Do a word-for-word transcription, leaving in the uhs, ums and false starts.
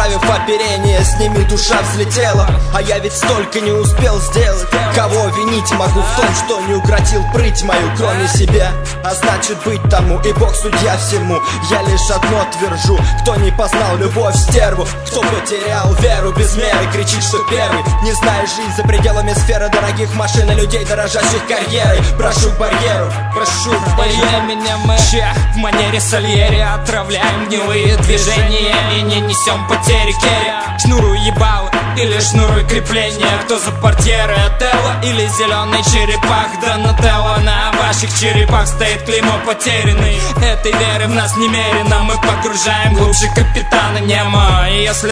Поправив оперение, с ними душа взлетела. А я ведь столько не успел сделать. Кого винить могу в том, что не укротил прыть мою, кроме себя? А значит быть тому, и Бог судья всему. Я лишь одно твержу: кто не познал любовь, стерву, кто потерял веру без меры, кричит, что первый. Не знаешь жизнь за пределами сферы дорогих машин и людей, дорожащих карьерой. Прошу к барьеру, прошу к барьеру. Меня мы в манере Сальери отравляем гнилые движения и не несем потери керри. Шнуруй ебало или шнуруй крепление. Кто за портьеры, Отелло или зеленый черепах Донателло? На ваших черепах стоит клеймо потерянный. Этой веры в нас немерено, мы погружаем глубже капитана Немо. И если